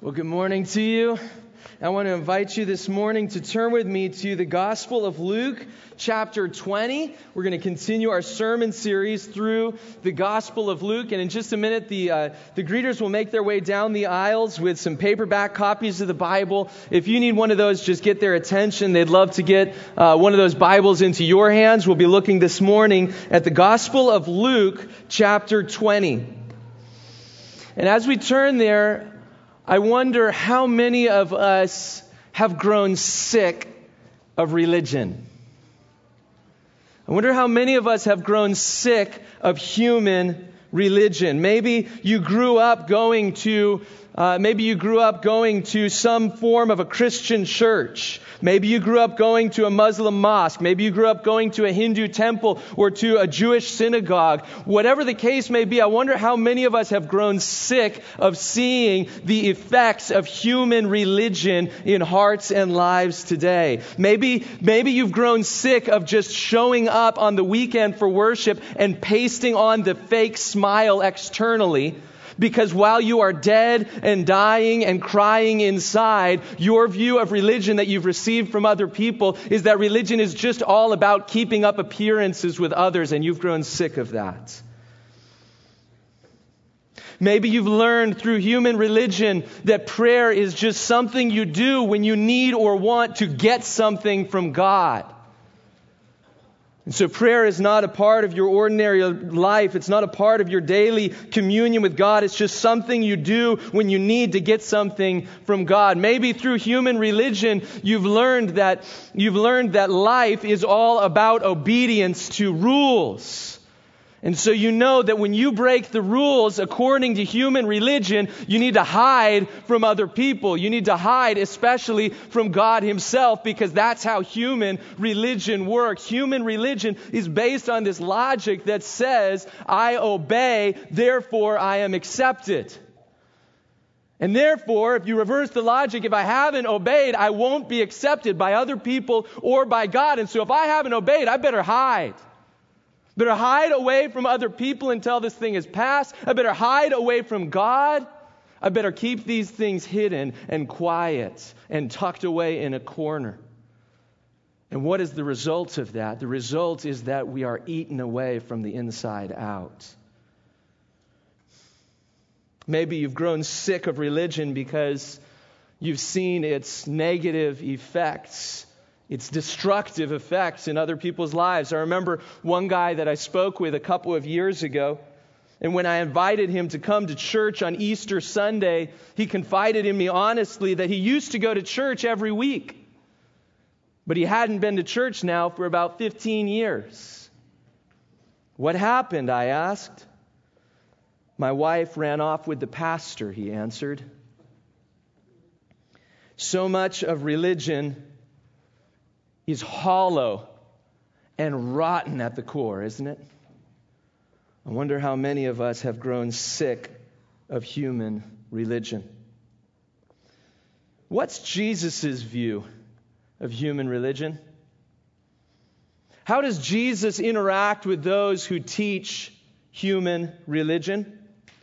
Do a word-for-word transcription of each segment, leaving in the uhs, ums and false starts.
Well, good morning to you. I want to invite you this morning to turn with me to the Gospel of Luke, chapter twenty. We're going to continue our sermon series through the Gospel of Luke. And in just a minute, the uh, the greeters will make their way down the aisles with some paperback copies of the Bible. If you need one of those, just get their attention. They'd love to get uh, one of those Bibles into your hands. We'll be looking this morning at the Gospel of Luke, chapter twenty. And as we turn there, I wonder how many of us have grown sick of religion. I wonder how many of us have grown sick of human religion. Maybe you grew up going to, uh, maybe you grew up going to some form of a Christian church. Maybe you grew up going to a Muslim mosque. Maybe you grew up going to a Hindu temple or to a Jewish synagogue. Whatever the case may be, I wonder how many of us have grown sick of seeing the effects of human religion in hearts and lives today. Maybe, maybe you've grown sick of just showing up on the weekend for worship and pasting on the fake smile externally. Because while you are dead and dying and crying inside, your view of religion that you've received from other people is that religion is just all about keeping up appearances with others, and you've grown sick of that. Maybe you've learned through human religion that prayer is just something you do when you need or want to get something from God. And so prayer is not a part of your ordinary life. It's not a part of your daily communion with God. It's just something you do when you need to get something from God. Maybe through human religion, you've learned that you've learned that life is all about obedience to rules. And so you know that when you break the rules according to human religion, you need to hide from other people. You need to hide especially from God Himself, because that's how human religion works. Human religion is based on this logic that says, I obey, therefore I am accepted. And therefore, if you reverse the logic, if I haven't obeyed, I won't be accepted by other people or by God. And so if I haven't obeyed, I better hide. Better hide away from other people until this thing is past. I better hide away from God. I better keep these things hidden and quiet and tucked away in a corner. And what is the result of that? The result is that we are eaten away from the inside out. Maybe you've grown sick of religion because you've seen its negative effects, its destructive effects in other people's lives. I remember one guy that I spoke with a couple of years ago, and when I invited him to come to church on Easter Sunday, he confided in me honestly that he used to go to church every week, but he hadn't been to church now for about fifteen years. What happened? I asked. My wife ran off with the pastor, he answered. So much of religion is hollow and rotten at the core, isn't it? I wonder how many of us have grown sick of human religion. What's Jesus' view of human religion? How does Jesus interact with those who teach human religion?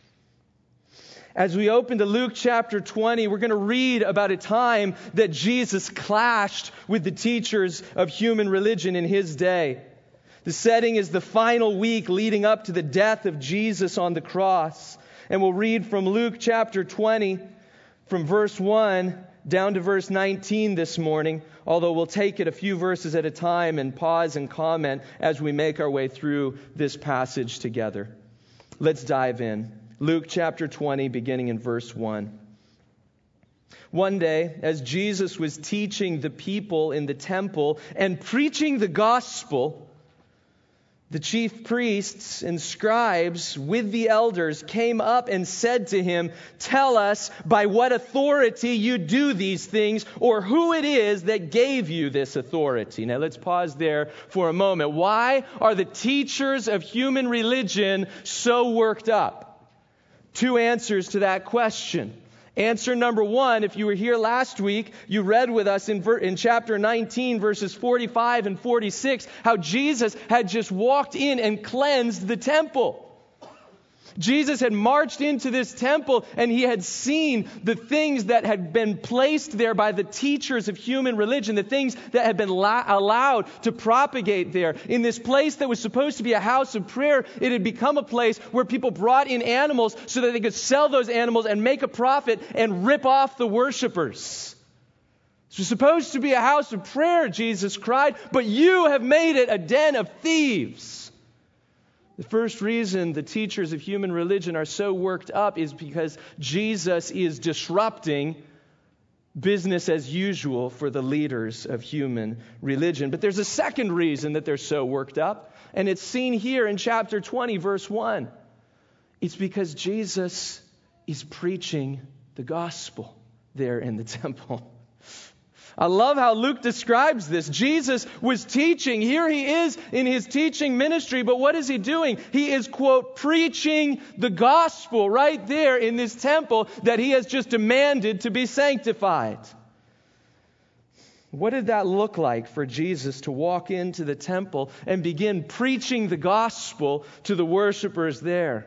As we open to Luke chapter twenty, we're going to read about a time that Jesus clashed with the teachers of human religion in His day. The setting is the final week leading up to the death of Jesus on the cross. And we'll read from Luke chapter twenty, from verse one down to verse nineteen this morning, although we'll take it a few verses at a time and pause and comment as we make our way through this passage together. Let's dive in. Luke chapter twenty, beginning in verse one. One day, as Jesus was teaching the people in the temple and preaching the gospel, the chief priests and scribes with the elders came up and said to him, "Tell us by what authority you do these things, or who it is that gave you this authority." Now let's pause there for a moment. Why are the teachers of human religion so worked up? Two answers to that question. Answer number one, if you were here last week, you read with us in, ver- in chapter nineteen, verses forty-five and forty-six, how Jesus had just walked in and cleansed the temple. Jesus had marched into this temple and he had seen the things that had been placed there by the teachers of human religion, the things that had been la- allowed to propagate there. In this place that was supposed to be a house of prayer, it had become a place where people brought in animals so that they could sell those animals and make a profit and rip off the worshipers. This was supposed to be a house of prayer, Jesus cried, but you have made it a den of thieves. The first reason the teachers of human religion are so worked up is because Jesus is disrupting business as usual for the leaders of human religion. But there's a second reason that they're so worked up, and it's seen here in chapter twenty, verse one. It's because Jesus is preaching the gospel there in the temple. I love how Luke describes this. Jesus was teaching. Here he is in his teaching ministry, but what is he doing? He is, quote, preaching the gospel right there in this temple that he has just demanded to be sanctified. What did that look like for Jesus to walk into the temple and begin preaching the gospel to the worshipers there?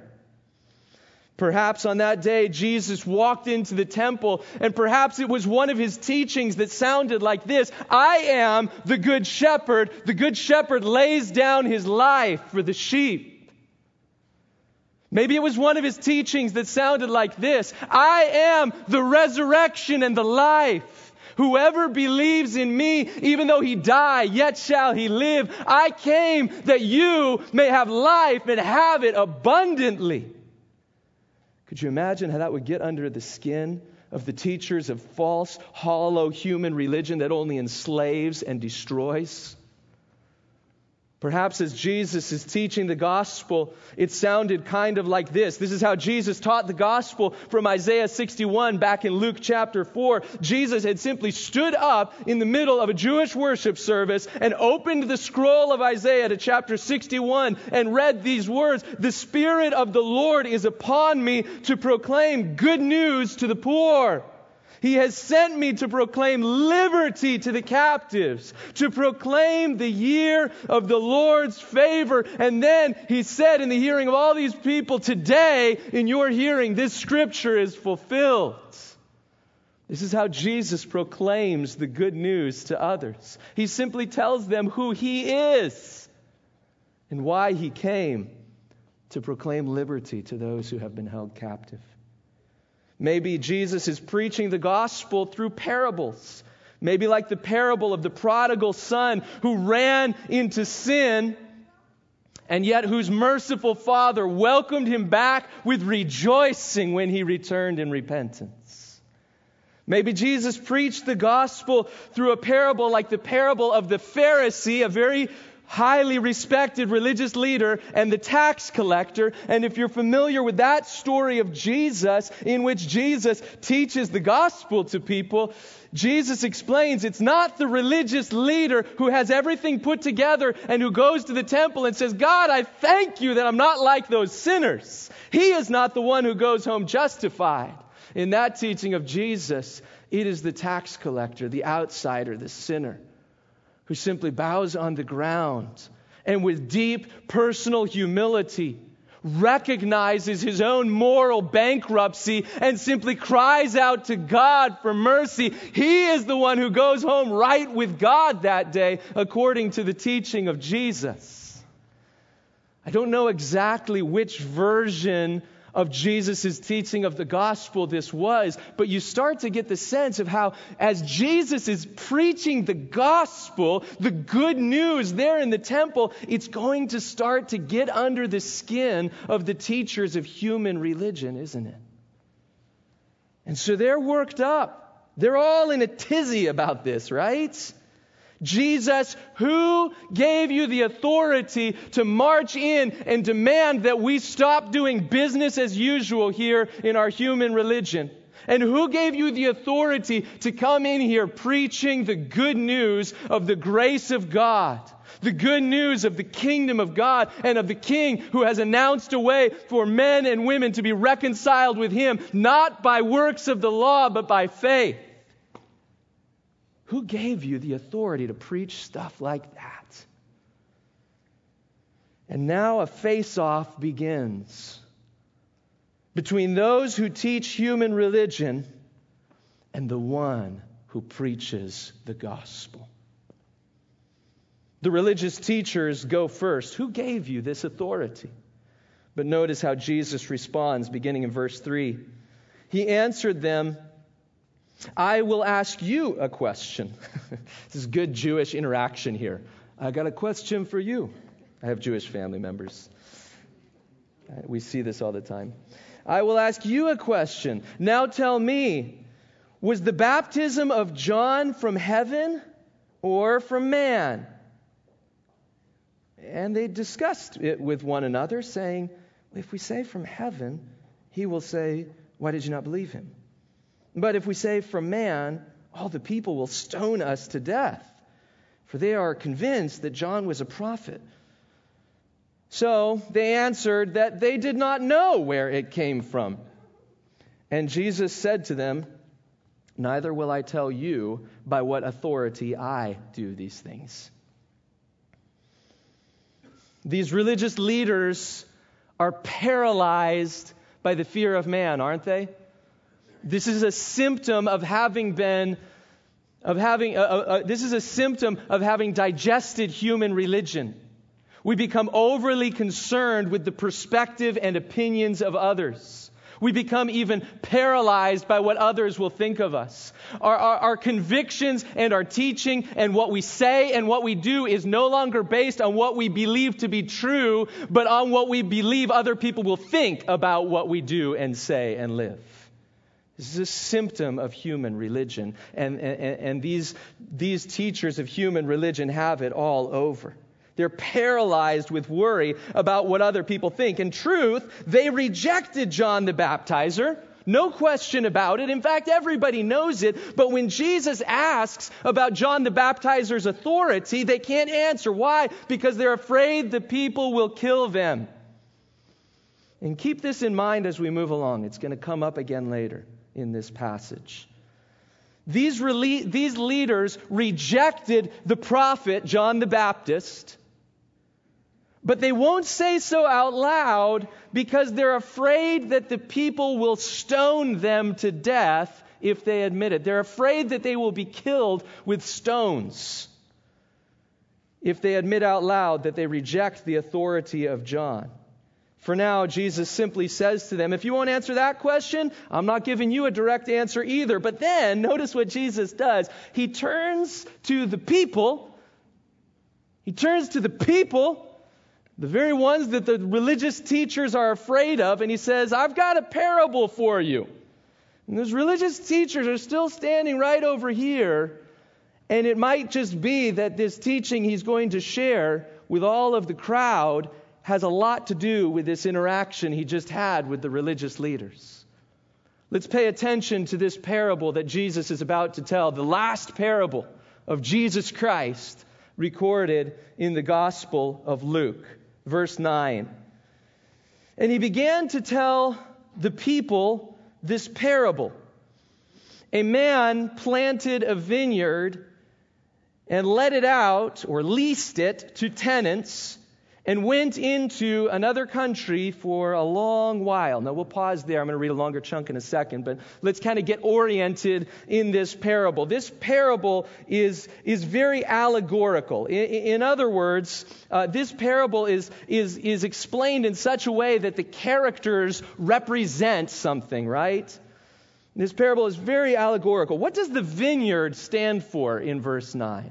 Perhaps on that day, Jesus walked into the temple, and perhaps it was one of his teachings that sounded like this: I am the good shepherd. The good shepherd lays down his life for the sheep. Maybe it was one of his teachings that sounded like this: I am the resurrection and the life. Whoever believes in me, even though he die, yet shall he live. I came that you may have life and have it abundantly. Could you imagine how that would get under the skin of the teachers of false, hollow human religion that only enslaves and destroys? Perhaps as Jesus is teaching the gospel, it sounded kind of like this. This is how Jesus taught the gospel from Isaiah sixty-one back in Luke chapter four. Jesus had simply stood up in the middle of a Jewish worship service and opened the scroll of Isaiah to chapter sixty-one and read these words: "The Spirit of the Lord is upon me to proclaim good news to the poor. He has sent me to proclaim liberty to the captives, to proclaim the year of the Lord's favor." And then he said in the hearing of all these people, "Today, in your hearing, this scripture is fulfilled." This is how Jesus proclaims the good news to others. He simply tells them who he is and why he came to proclaim liberty to those who have been held captive. Maybe Jesus is preaching the gospel through parables. Maybe like the parable of the prodigal son who ran into sin and yet whose merciful father welcomed him back with rejoicing when he returned in repentance. Maybe Jesus preached the gospel through a parable like the parable of the Pharisee, a very highly respected religious leader, and the tax collector. And if you're familiar with that story of Jesus, in which Jesus teaches the gospel to people, Jesus explains it's not the religious leader who has everything put together and who goes to the temple and says, "God, I thank you that I'm not like those sinners." He is not the one who goes home justified. In that teaching of Jesus, it is the tax collector, the outsider, the sinner, who simply bows on the ground and with deep personal humility recognizes his own moral bankruptcy and simply cries out to God for mercy. He is the one who goes home right with God that day, according to the teaching of Jesus. I don't know exactly which version of Jesus' teaching of the gospel this was, but you start to get the sense of how, as Jesus is preaching the gospel, the good news there in the temple, it's going to start to get under the skin of the teachers of human religion, isn't it? And so they're worked up. They're all in a tizzy about this, right? Jesus, who gave you the authority to march in and demand that we stop doing business as usual here in our human religion? And who gave you the authority to come in here preaching the good news of the grace of God, the good news of the kingdom of God and of the King who has announced a way for men and women to be reconciled with Him, not by works of the law, but by faith? Who gave you the authority to preach stuff like that? And now a face-off begins. between those who teach human religion and the one who preaches the gospel. The religious teachers go first. Who gave you this authority? But notice how Jesus responds, beginning in verse three. He answered them, I will ask you a question. This is good Jewish interaction here. I got a question for you. I have Jewish family members. We see this all the time. I will ask you a question. Now tell me, was the baptism of John from heaven or from man? And they discussed it with one another, saying, if we say from heaven, he will say, why did you not believe him? But if we say from man, all the people will stone us to death, for they are convinced that John was a prophet. So they answered that they did not know where it came from. And Jesus said to them, neither will I tell you by what authority I do these things. These religious leaders are paralyzed by the fear of man, aren't they? This is a symptom of having been, of having, uh, uh, this is a symptom of having digested human religion. We become overly concerned with the perspective and opinions of others. We become even paralyzed by what others will think of us. Our, our, our convictions and our teaching and what we say and what we do is no longer based on what we believe to be true, but on what we believe other people will think about what we do and say and live. This is a symptom of human religion. And, and, and these, these teachers of human religion have it all over. They're paralyzed with worry about what other people think. In truth, they rejected John the Baptizer. No question about it. In fact, everybody knows it. But when Jesus asks about John the Baptizer's authority, they can't answer. Why? Because they're afraid the people will kill them. And keep this in mind as we move along. It's going to come up again later in this passage. These, rele- these leaders rejected the prophet John the Baptist, but they won't say so out loud because they're afraid that the people will stone them to death if they admit it. They're afraid that they will be killed with stones if they admit out loud that they reject the authority of John. For now, Jesus simply says to them, if you won't answer that question, I'm not giving you a direct answer either. But then, notice what Jesus does. He turns to the people. He turns to the people, the very ones that the religious teachers are afraid of, and he says, I've got a parable for you. And those religious teachers are still standing right over here, and it might just be that this teaching he's going to share with all of the crowd has a lot to do with this interaction he just had with the religious leaders. Let's pay attention to this parable that Jesus is about to tell, the last parable of Jesus Christ recorded in the Gospel of Luke. Verse nine. And he began to tell the people this parable. A man planted a vineyard and let it out, or leased it, to tenants, and went into another country for a long while. Now, we'll pause there. I'm going to read a longer chunk in a second, but let's kind of get oriented in this parable. This parable is, is very allegorical. In, in other words, uh, this parable is, is, is explained in such a way that the characters represent something, right? This parable is very allegorical. What does the vineyard stand for in verse nine?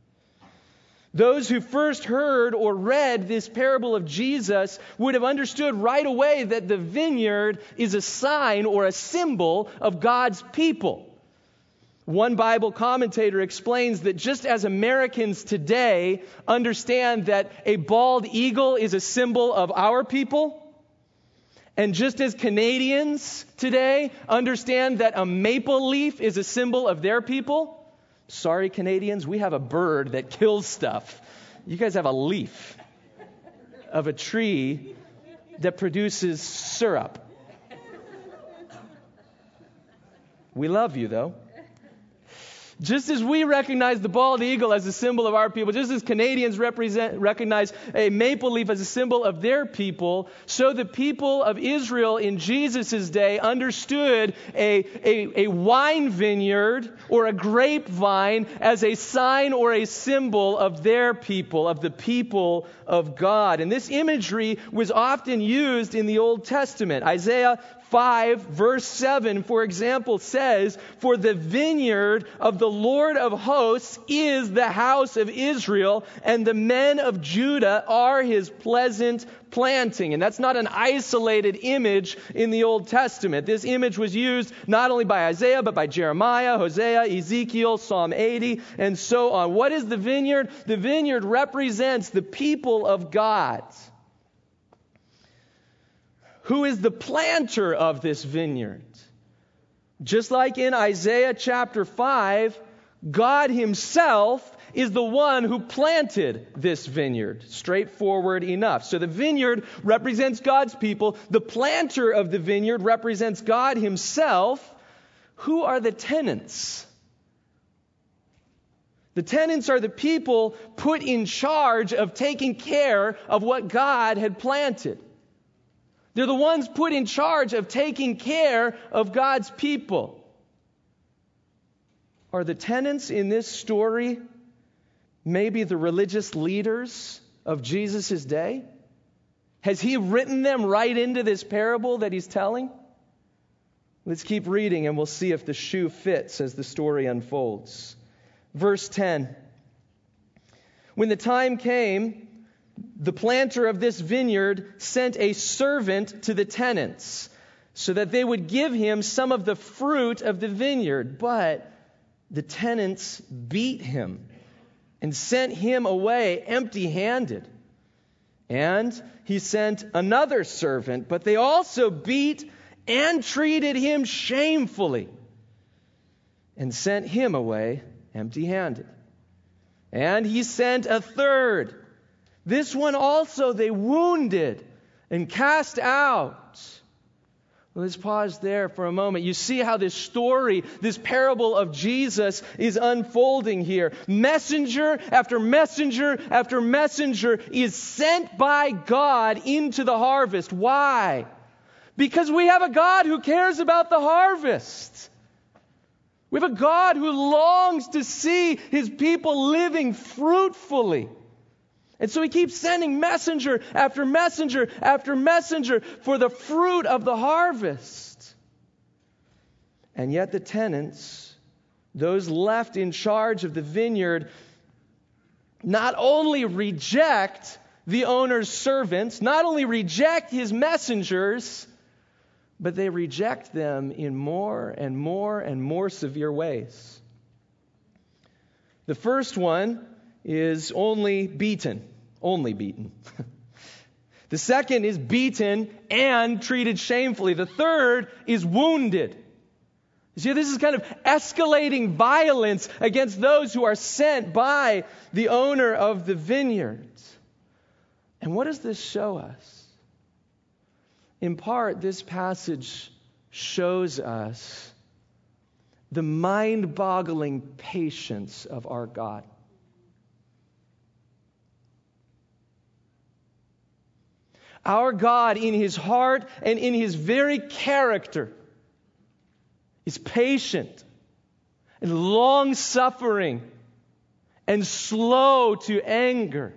Those who first heard or read this parable of Jesus would have understood right away that the vineyard is a sign or a symbol of God's people. One Bible commentator explains that just as Americans today understand that a bald eagle is a symbol of our people, and just as Canadians today understand that a maple leaf is a symbol of their people, sorry, Canadians, we have a bird that kills stuff. You guys have a leaf of a tree that produces syrup. We love you, though. Just as we recognize the bald eagle as a symbol of our people, just as Canadians represent, recognize a maple leaf as a symbol of their people, so the people of Israel in Jesus' day understood a, a, a wine vineyard or a grapevine as a sign or a symbol of their people, of the people of God. And this imagery was often used in the Old Testament. Isaiah five, verse seven, for example, says, "For the vineyard of the Lord of hosts is the house of Israel, and the men of Judah are his pleasant planting." And that's not an isolated image in the Old Testament. This image was used not only by Isaiah, but by Jeremiah, Hosea, Ezekiel, Psalm eighty, and so on. What is the vineyard? The vineyard represents the people of God. Who is the planter of this vineyard? Just like in Isaiah chapter five, God himself is the one who planted this vineyard. Straightforward enough. So the vineyard represents God's people. The planter of the vineyard represents God himself. Who are the tenants? The tenants are the people put in charge of taking care of what God had planted. They're the ones put in charge of taking care of God's people. Are the tenants in this story maybe the religious leaders of Jesus' day? Has he written them right into this parable that he's telling? Let's keep reading and we'll see if the shoe fits as the story unfolds. Verse ten. When the time came, the planter of this vineyard sent a servant to the tenants so that they would give him some of the fruit of the vineyard. But the tenants beat him and sent him away empty-handed. And he sent another servant, but they also beat and treated him shamefully and sent him away empty-handed. And he sent a third. This one also they wounded and cast out. Let's pause there for a moment. You see how this story, this parable of Jesus is unfolding here. Messenger after messenger after messenger is sent by God into the harvest. Why? Because we have a God who cares about the harvest. We have a God who longs to see his people living fruitfully. And so he keeps sending messenger after messenger after messenger for the fruit of the harvest. And yet the tenants, those left in charge of the vineyard, not only reject the owner's servants, not only reject his messengers, but they reject them in more and more and more severe ways. The first one is only beaten. Only beaten. The second is beaten and treated shamefully. The third is wounded. You see, this is kind of escalating violence against those who are sent by the owner of the vineyard. And what does this show us? In part, this passage shows us the mind-boggling patience of our God. Our God, in his heart and in his very character, is patient and long-suffering and slow to anger.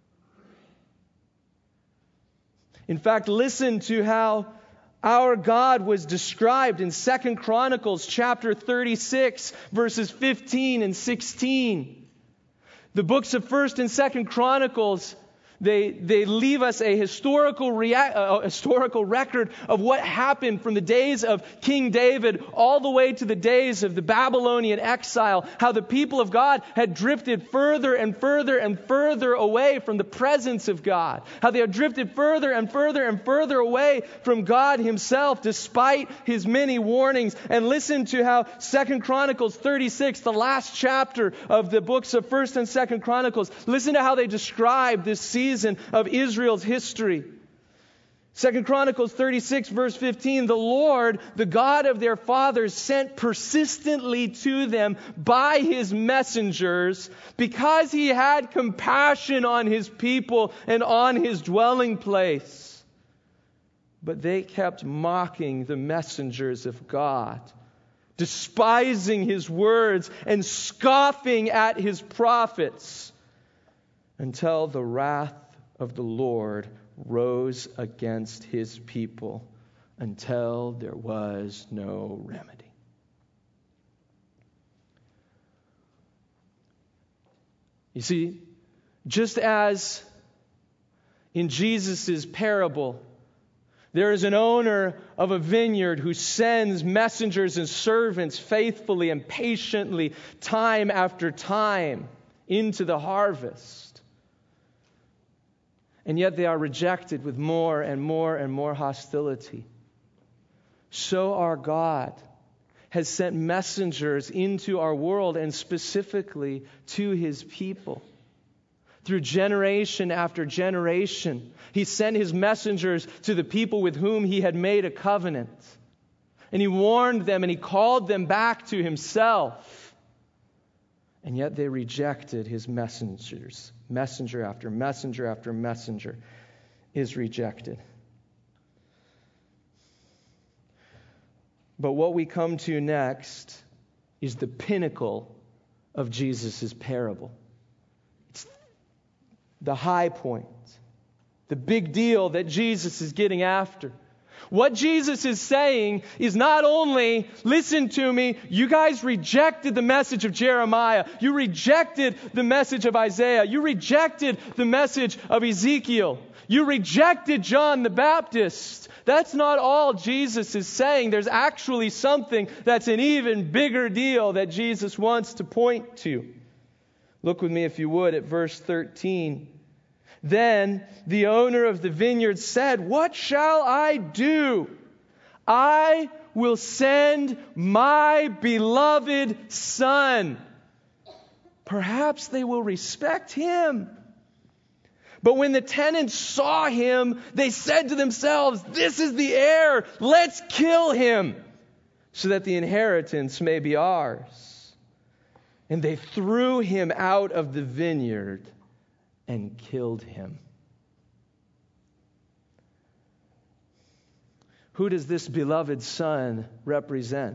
In fact, listen to how our God was described in Second Chronicles chapter thirty-six, verses fifteen and sixteen. The books of First and Second Chronicles, They they leave us a historical rea- a historical record of what happened from the days of King David all the way to the days of the Babylonian exile. How the people of God had drifted further and further and further away from the presence of God. How they had drifted further and further and further away from God himself despite his many warnings. And listen to how Second Chronicles thirty-six, the last chapter of the books of First and Second Chronicles, listen to how they describe this season of Israel's history. Second Chronicles thirty-six, verse fifteen, the Lord, the God of their fathers, sent persistently to them by his messengers because he had compassion on his people and on his dwelling place. But they kept mocking the messengers of God, despising his words and scoffing at his prophets, until the wrath of the Lord rose against his people, until there was no remedy. You see, just as in Jesus' parable, there is an owner of a vineyard who sends messengers and servants faithfully and patiently, time after time, into the harvest. And yet they are rejected with more and more and more hostility. So our God has sent messengers into our world, and specifically to his people. Through generation after generation, he sent his messengers to the people with whom he had made a covenant. And he warned them and he called them back to himself. And yet they rejected his messengers. Messenger after messenger after messenger is rejected. But what we come to next is the pinnacle of Jesus' parable. It's the high point, the big deal that Jesus is getting after. What Jesus is saying is not only, listen to me, you guys rejected the message of Jeremiah. You rejected the message of Isaiah. You rejected the message of Ezekiel. You rejected John the Baptist. That's not all Jesus is saying. There's actually something that's an even bigger deal that Jesus wants to point to. Look with me, if you would, at verse thirteen. Then the owner of the vineyard said, "What shall I do? I will send my beloved son. Perhaps they will respect him." But when the tenants saw him, they said to themselves, "This is the heir. Let's kill him, so that the inheritance may be ours." And they threw him out of the vineyard and killed him. Who does this beloved son represent?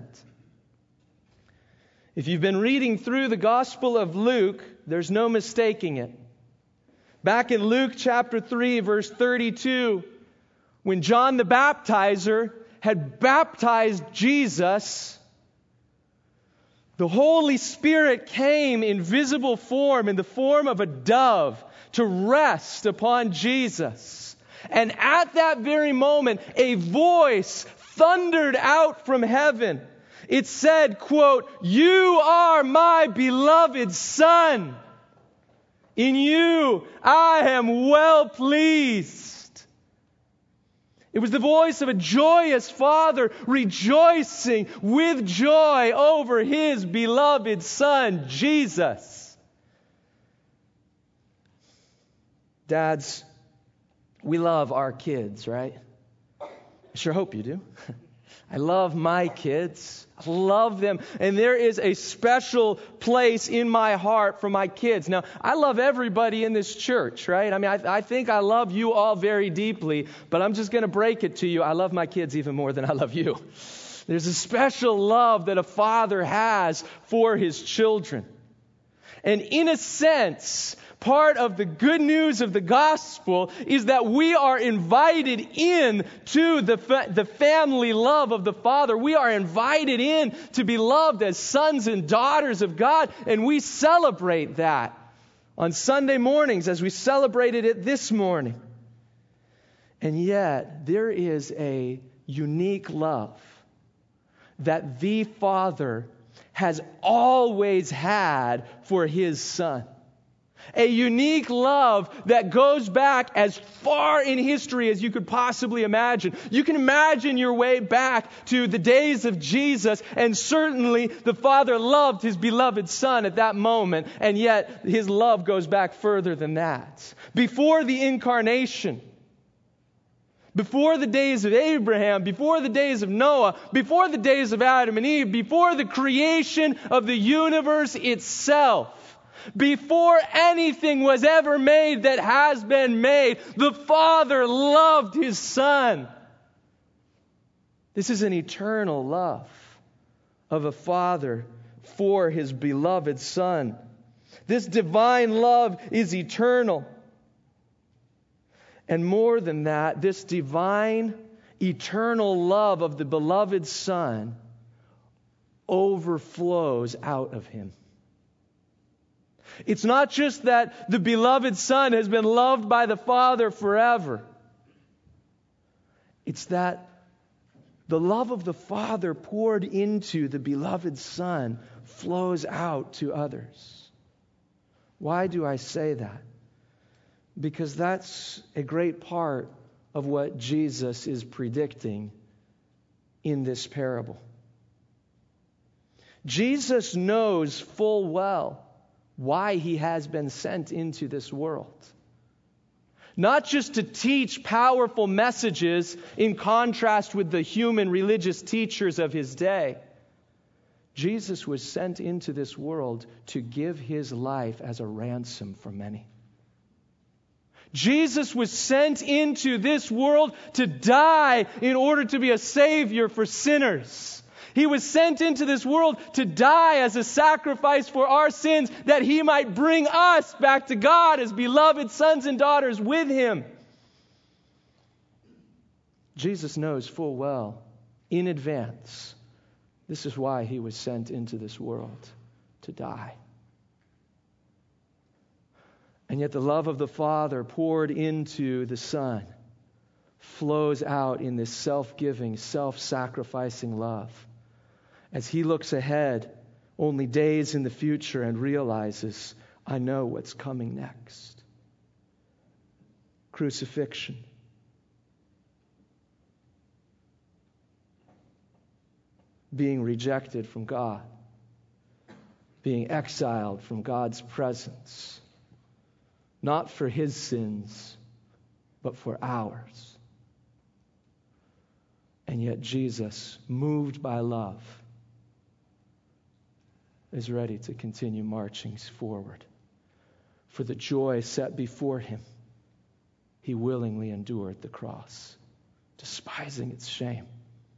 If you've been reading through the Gospel of Luke, there's no mistaking it. Back in Luke chapter three, verse thirty-two, when John the Baptizer had baptized Jesus, the Holy Spirit came in visible form, in the form of a dove, to rest upon Jesus. And at that very moment, a voice thundered out from heaven. It said, quote, "You are my beloved Son. In you I am well pleased." It was the voice of a joyous father rejoicing with joy over his beloved Son, Jesus. Dads, we love our kids, right? I sure hope you do. I love my kids. I love them. And there is a special place in my heart for my kids. Now, I love everybody in this church, right? I mean, I, I think I love you all very deeply, but I'm just going to break it to you. I love my kids even more than I love you. There's a special love that a father has for his children. And in a sense, part of the good news of the gospel is that we are invited in to the, fa- the family love of the Father. We are invited in to be loved as sons and daughters of God, and we celebrate that on Sunday mornings as we celebrated it this morning. And yet, there is a unique love that the Father has always had for His Son. A unique love that goes back as far in history as you could possibly imagine. You can imagine your way back to the days of Jesus, and certainly the Father loved His beloved Son at that moment, and yet His love goes back further than that. Before the incarnation, Before the days of Abraham, before the days of Noah, before the days of Adam and Eve, before the creation of the universe itself, before anything was ever made that has been made, the Father loved His Son. This is an eternal love of a Father for His beloved Son. This divine love is eternal. And more than that, this divine, eternal love of the beloved Son overflows out of Him. It's not just that the beloved Son has been loved by the Father forever. It's that the love of the Father poured into the beloved Son flows out to others. Why do I say that? Because that's a great part of what Jesus is predicting in this parable. Jesus knows full well why He has been sent into this world. Not just to teach powerful messages in contrast with the human religious teachers of His day. Jesus was sent into this world to give His life as a ransom for many. Jesus was sent into this world to die in order to be a Savior for sinners. He was sent into this world to die as a sacrifice for our sins, that He might bring us back to God as beloved sons and daughters with Him. Jesus knows full well, in advance, this is why He was sent into this world, to die. And yet the love of the Father poured into the Son flows out in this self-giving, self-sacrificing love. As He looks ahead only days in the future and realizes, I know what's coming next. Crucifixion. Being rejected from God. Being exiled from God's presence. Not for His sins, but for ours. And yet Jesus, moved by love, is ready to continue marching forward. For the joy set before Him, He willingly endured the cross, despising its shame.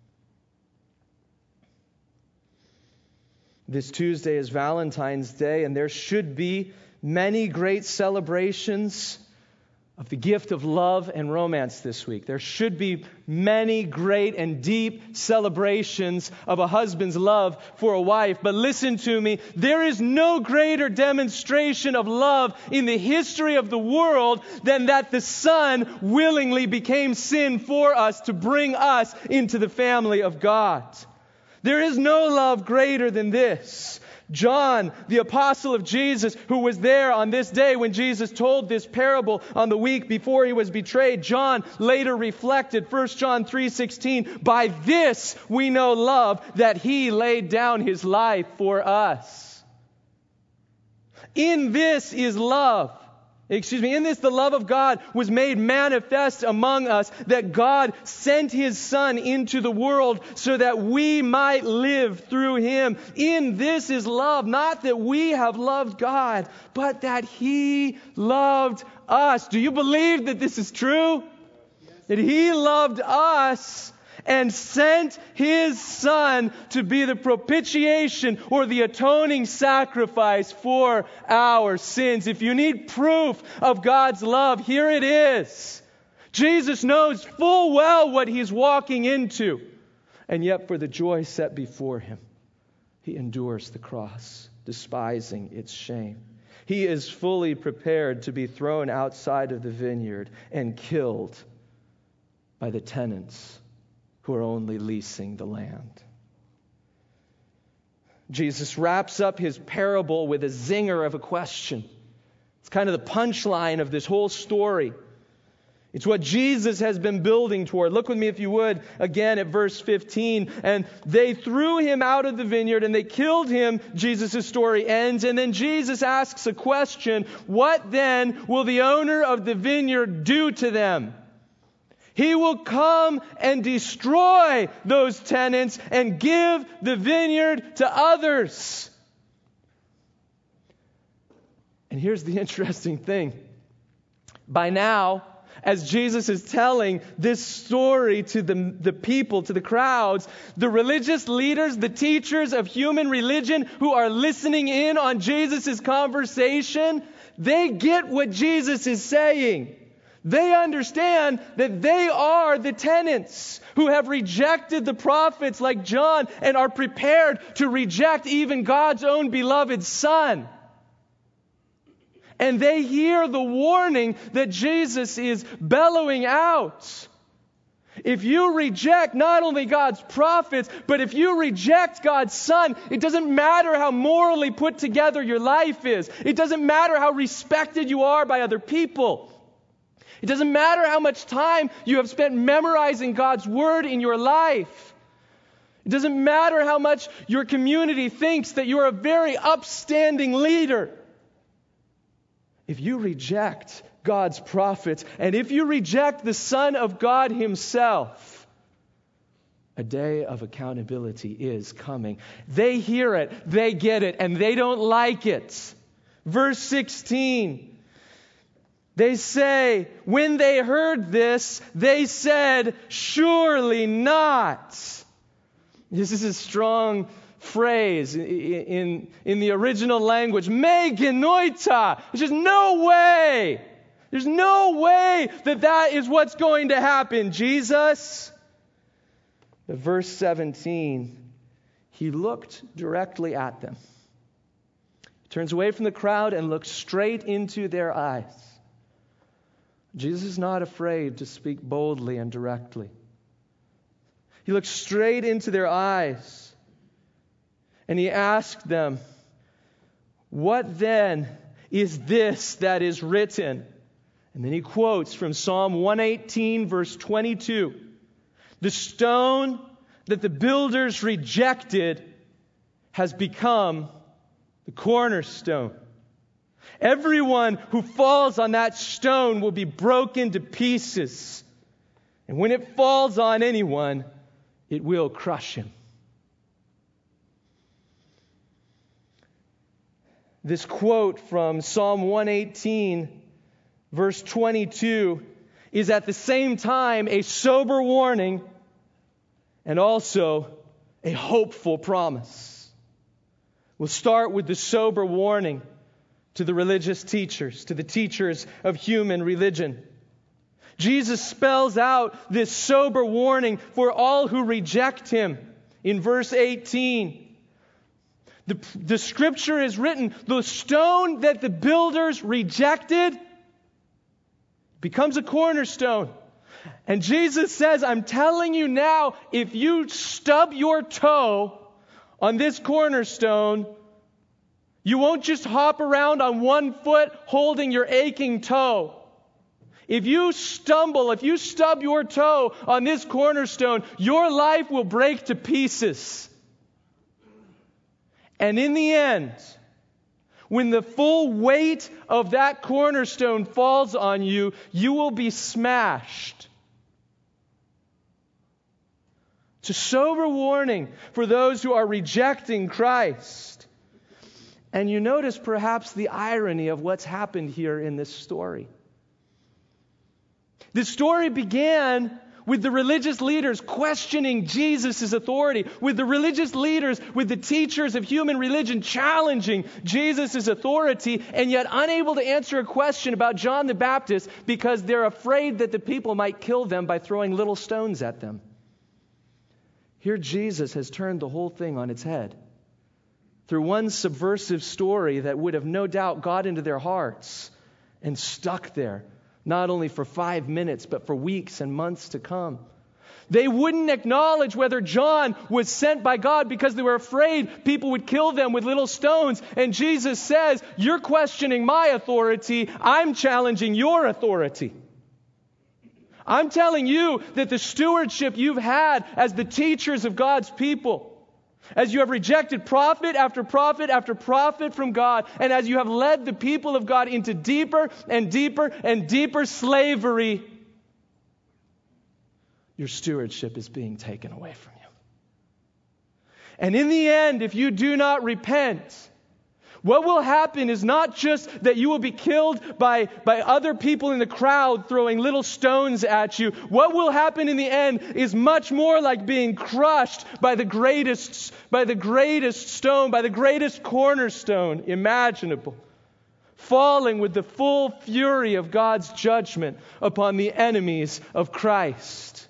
This Tuesday is Valentine's Day, and there should be many great celebrations of the gift of love and romance this week. There should be many great and deep celebrations of a husband's love for a wife. But listen to me, there is no greater demonstration of love in the history of the world than that the Son willingly became sin for us to bring us into the family of God. There is no love greater than this. John, the apostle of Jesus, who was there on this day when Jesus told this parable on the week before He was betrayed, John later reflected, First John three sixteen, by this we know love, that He laid down His life for us. In this is love. Excuse me, in this the love of God was made manifest among us, that God sent His Son into the world so that we might live through Him. In this is love, not that we have loved God, but that He loved us. Do you believe that this is true? That He loved us and sent His Son to be the propitiation or the atoning sacrifice for our sins. If you need proof of God's love, here it is. Jesus knows full well what He's walking into. And yet for the joy set before Him, He endures the cross, despising its shame. He is fully prepared to be thrown outside of the vineyard and killed by the tenants who are only leasing the land. Jesus wraps up His parable with a zinger of a question. It's kind of the punchline of this whole story. It's what Jesus has been building toward. Look with me, if you would, again at verse fifteen. And they threw Him out of the vineyard and they killed Him. Jesus' story ends. And then Jesus asks a question. What then will the owner of the vineyard do to them? He will come and destroy those tenants and give the vineyard to others. And here's the interesting thing. By now, as Jesus is telling this story to the, the people, to the crowds, the religious leaders, the teachers of human religion who are listening in on Jesus' conversation, they get what Jesus is saying. They understand that they are the tenants who have rejected the prophets like John and are prepared to reject even God's own beloved Son. And they hear the warning that Jesus is bellowing out. If you reject not only God's prophets, but if you reject God's Son, it doesn't matter how morally put together your life is. It doesn't matter how respected you are by other people. It doesn't matter how much time you have spent memorizing God's Word in your life. It doesn't matter how much your community thinks that you're a very upstanding leader. If you reject God's prophets, and if you reject the Son of God Himself, a day of accountability is coming. They hear it, they get it, and they don't like it. Verse sixteen. They say, when they heard this, they said, surely not. This is a strong phrase in, in, in the original language. Me genoita. There's just no way. There's no way that that is what's going to happen, Jesus. But verse seventeen, He looked directly at them. He turns away from the crowd and looks straight into their eyes. Jesus is not afraid to speak boldly and directly. He looked straight into their eyes and He asked them, what then is this that is written? And then He quotes from Psalm one eighteen, verse twenty-two. The stone that the builders rejected has become the cornerstone. Everyone who falls on that stone will be broken to pieces. And when it falls on anyone, it will crush him. This quote from Psalm one eighteen, verse twenty-two, is at the same time a sober warning and also a hopeful promise. We'll start with the sober warning to the religious teachers, to the teachers of human religion. Jesus spells out this sober warning for all who reject Him in verse eighteen. The, the scripture is written, the stone that the builders rejected becomes a cornerstone. And Jesus says, I'm telling you now, if you stub your toe on this cornerstone, you won't just hop around on one foot holding your aching toe. If you stumble, if you stub your toe on this cornerstone, your life will break to pieces. And in the end, when the full weight of that cornerstone falls on you, you will be smashed. It's a sober warning for those who are rejecting Christ. And you notice perhaps the irony of what's happened here in this story. The story began with the religious leaders questioning Jesus' authority, with the religious leaders, with the teachers of human religion challenging Jesus' authority, and yet unable to answer a question about John the Baptist because they're afraid that the people might kill them by throwing little stones at them. Here Jesus has turned the whole thing on its head. Through one subversive story that would have no doubt got into their hearts and stuck there, not only for five minutes, but for weeks and months to come. They wouldn't acknowledge whether John was sent by God because they were afraid people would kill them with little stones. And Jesus says, you're questioning my authority. I'm challenging your authority. I'm telling you that the stewardship you've had as the teachers of God's people, as you have rejected prophet after prophet after prophet from God, and as you have led the people of God into deeper and deeper and deeper slavery, your stewardship is being taken away from you. And in the end, if you do not repent, what will happen is not just that you will be killed by, by other people in the crowd throwing little stones at you. What will happen in the end is much more like being crushed by the greatest, by the greatest stone, by the greatest cornerstone imaginable, falling with the full fury of God's judgment upon the enemies of Christ.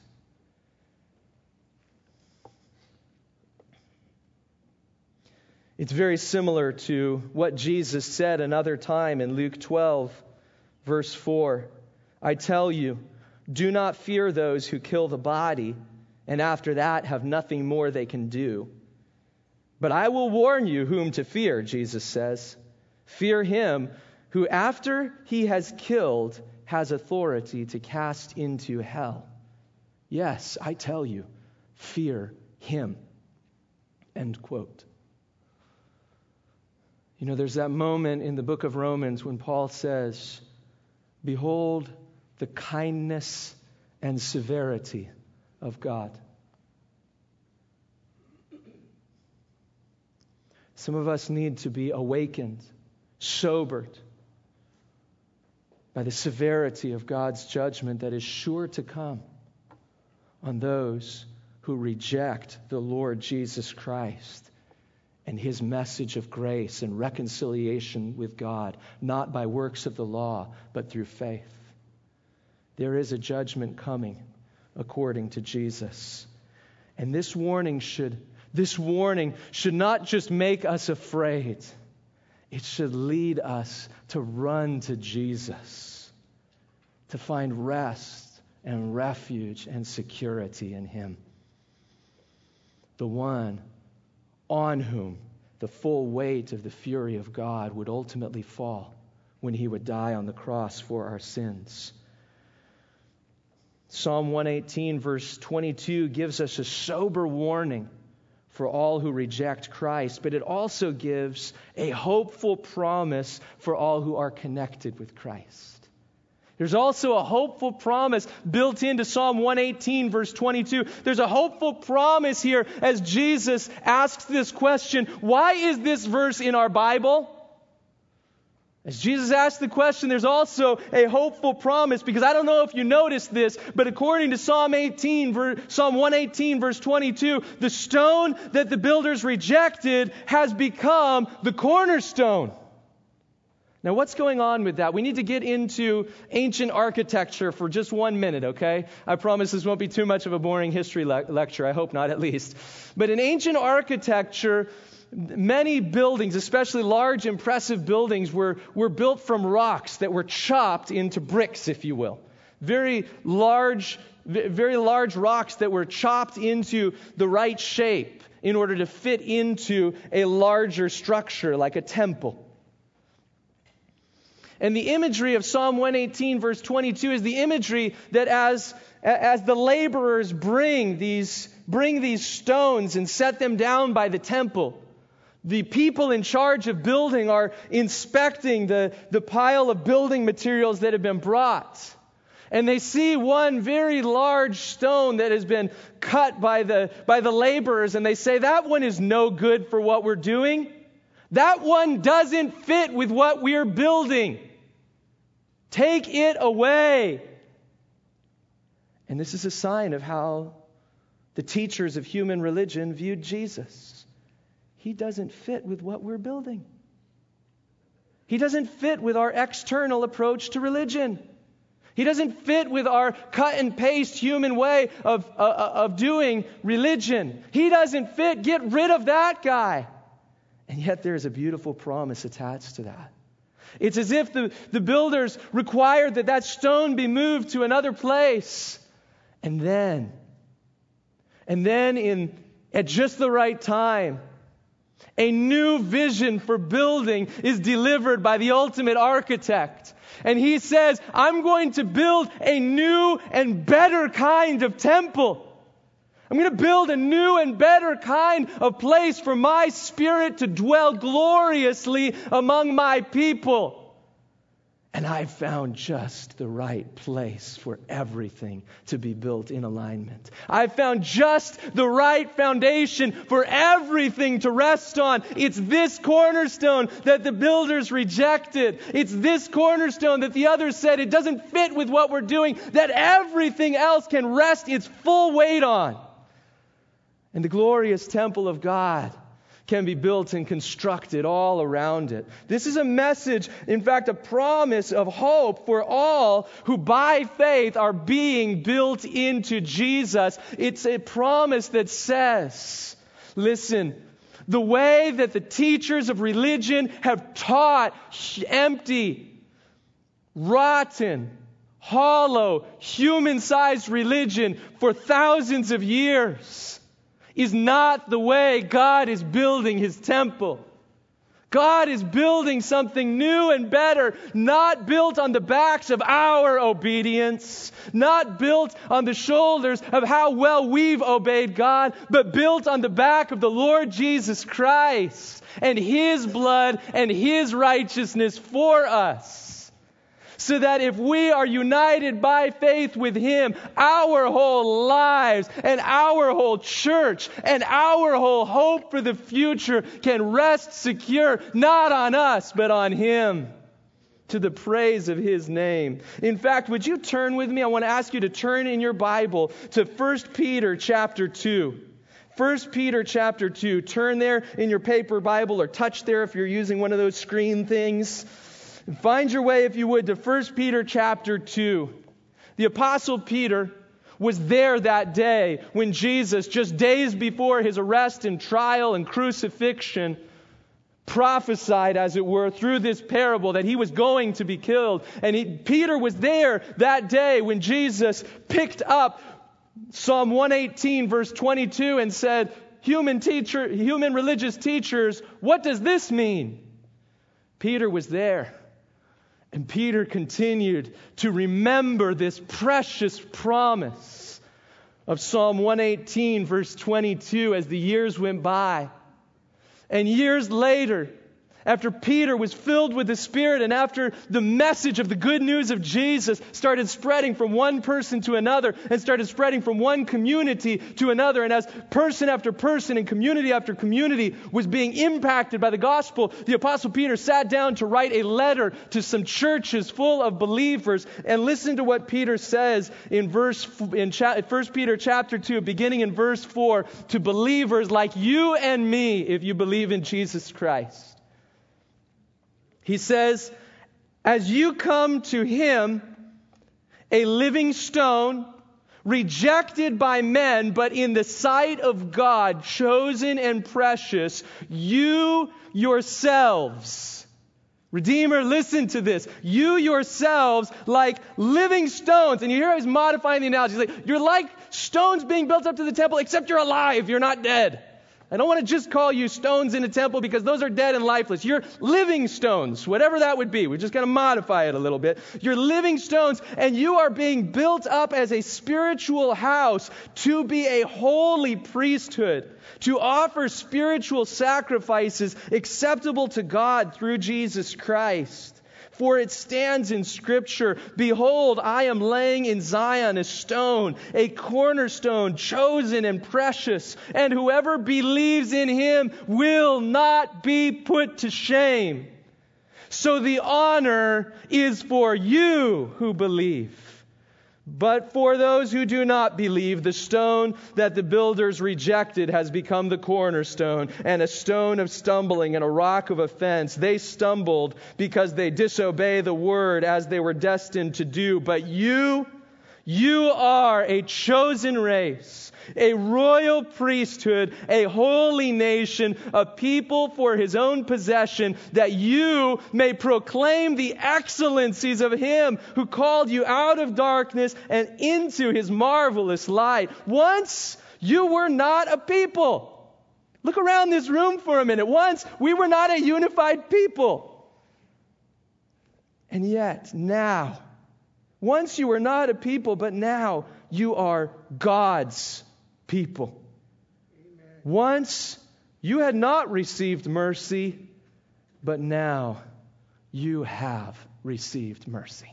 It's very similar to what Jesus said another time in Luke twelve, verse four. I tell you, do not fear those who kill the body, and after that have nothing more they can do. But I will warn you whom to fear, Jesus says. Fear him who, after he has killed, has authority to cast into hell. Yes, I tell you, fear him. End quote. You know, there's that moment in the book of Romans when Paul says, behold the kindness and severity of God. Some of us need to be awakened, sobered by the severity of God's judgment that is sure to come on those who reject the Lord Jesus Christ and his message of grace and reconciliation with God, not by works of the law, but through faith. There is a judgment coming according to Jesus. And this warning should, this warning should not just make us afraid. It should lead us to run to Jesus, to find rest and refuge and security in him. The one on whom the full weight of the fury of God would ultimately fall when he would die on the cross for our sins. Psalm one eighteen, verse twenty-two, gives us a sober warning for all who reject Christ, but it also gives a hopeful promise for all who are connected with Christ. There's also a hopeful promise built into Psalm one eighteen, verse twenty-two. There's a hopeful promise here as Jesus asks this question, why is this verse in our Bible? As Jesus asks the question, there's also a hopeful promise, because I don't know if you noticed this, but according to Psalm eighteen, Psalm one eighteen, verse twenty-two, the stone that the builders rejected has become the cornerstone. Now, what's going on with that? We need to get into ancient architecture for just one minute, okay? I promise this won't be too much of a boring history le- lecture. I hope not, at least. But in ancient architecture, many buildings, especially large, impressive buildings, were, were built from rocks that were chopped into bricks, if you will. Very large, very large rocks that were chopped into the right shape in order to fit into a larger structure like a temple. And the imagery of Psalm one eighteen, verse twenty-two, is the imagery that as, as the laborers bring these, bring these stones and set them down by the temple, the people in charge of building are inspecting the, the pile of building materials that have been brought. And they see one very large stone that has been cut by the, by the laborers, and they say, that one is no good for what we're doing. That one doesn't fit with what we're building. Take it away. And this is a sign of how the teachers of human religion viewed Jesus. He doesn't fit with what we're building. He doesn't fit with our external approach to religion. He doesn't fit with our cut and paste human way of, uh, of doing religion. He doesn't fit. Get rid of that guy. And yet there is a beautiful promise attached to that. It's as if the, the builders required that that stone be moved to another place. And then, and then in at just the right time, a new vision for building is delivered by the ultimate architect. And he says, I'm going to build a new and better kind of temple. I'm going to build a new and better kind of place for my Spirit to dwell gloriously among my people. And I found just the right place for everything to be built in alignment. I found just the right foundation for everything to rest on. It's this cornerstone that the builders rejected. It's this cornerstone that the others said it doesn't fit with what we're doing, that everything else can rest its full weight on. And the glorious temple of God can be built and constructed all around it. This is a message, in fact, a promise of hope for all who by faith are being built into Jesus. It's a promise that says, listen, the way that the teachers of religion have taught empty, rotten, hollow, human-sized religion for thousands of years is not the way God is building His temple. God is building something new and better, not built on the backs of our obedience, not built on the shoulders of how well we've obeyed God, but built on the back of the Lord Jesus Christ and His blood and His righteousness for us. So that if we are united by faith with Him, our whole lives and our whole church and our whole hope for the future can rest secure, not on us, but on Him, to the praise of His name. In fact, would you turn with me? I want to ask you to turn in your Bible to First Peter chapter two. First Peter chapter two. Turn there in your paper Bible or touch there if you're using one of those screen things. Find your way, if you would, to First Peter chapter two. The Apostle Peter was there that day when Jesus, just days before His arrest and trial and crucifixion, prophesied, as it were, through this parable that He was going to be killed. And he, Peter was there that day when Jesus picked up Psalm one eighteen, verse twenty-two, and said, human teacher, human religious teachers, what does this mean? Peter was there. And Peter continued to remember this precious promise of Psalm one eighteen, verse twenty-two, as the years went by. And years later, after Peter was filled with the Spirit and after the message of the good news of Jesus started spreading from one person to another and started spreading from one community to another, and as person after person and community after community was being impacted by the gospel, the Apostle Peter sat down to write a letter to some churches full of believers. And listen to what Peter says in verse in First Peter chapter two, beginning in verse four, to believers like you and me, if you believe in Jesus Christ. He says, as you come to Him, a living stone, rejected by men, but in the sight of God, chosen and precious, you yourselves, Redeemer, listen to this, you yourselves like living stones. And you hear how he's modifying the analogy. He's like, you're like stones being built up to the temple, except you're alive, you're not dead. I don't want to just call you stones in a temple because those are dead and lifeless. You're living stones, whatever that would be. We're just going to modify it a little bit. You're living stones, and you are being built up as a spiritual house to be a holy priesthood, to offer spiritual sacrifices acceptable to God through Jesus Christ. For it stands in Scripture, behold, I am laying in Zion a stone, a cornerstone, chosen and precious, and whoever believes in Him will not be put to shame. So the honor is for you who believe. But for those who do not believe, the stone that the builders rejected has become the cornerstone, and a stone of stumbling and a rock of offense. They stumbled because they disobey the word as they were destined to do. But you, you are a chosen race, a royal priesthood, a holy nation, a people for His own possession, that you may proclaim the excellencies of Him who called you out of darkness and into His marvelous light. Once you were not a people. Look around this room for a minute. Once we were not a unified people. And yet now, once you were not a people, but now you are God's people. Amen. Once you had not received mercy, but now you have received mercy.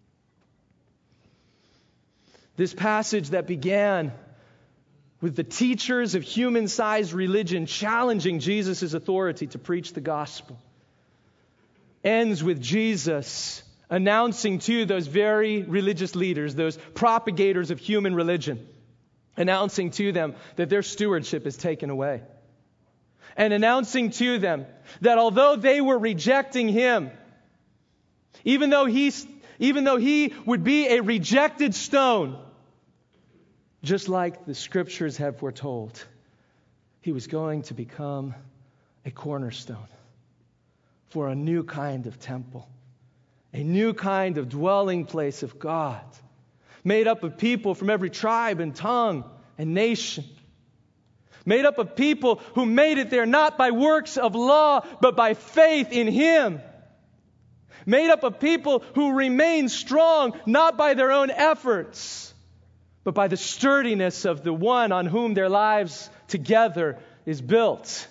This passage that began with the teachers of human-sized religion challenging Jesus' authority to preach the gospel ends with Jesus announcing to those very religious leaders, those propagators of human religion, announcing to them that their stewardship is taken away. And announcing to them that although they were rejecting him, even though he, even though he would be a rejected stone, just like the scriptures have foretold, he was going to become a cornerstone for a new kind of temple, a new kind of dwelling place of God, made up of people from every tribe and tongue and nation, made up of people who made it there not by works of law, but by faith in him, made up of people who remain strong not by their own efforts, but by the sturdiness of the one on whom their lives together is built.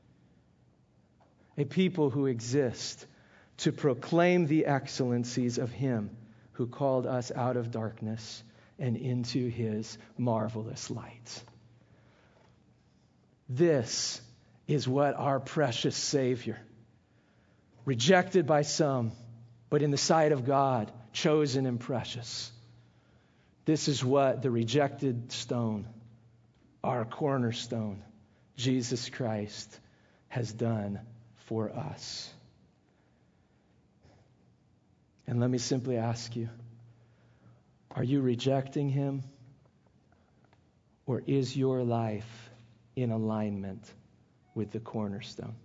A people who exist to proclaim the excellencies of him who called us out of darkness and into his marvelous light. This is what our precious Savior, rejected by some, but in the sight of God, chosen and precious. This is what the rejected stone, our cornerstone, Jesus Christ, has done for us. And let me simply ask you, are you rejecting him? Or is your life in alignment with the cornerstone?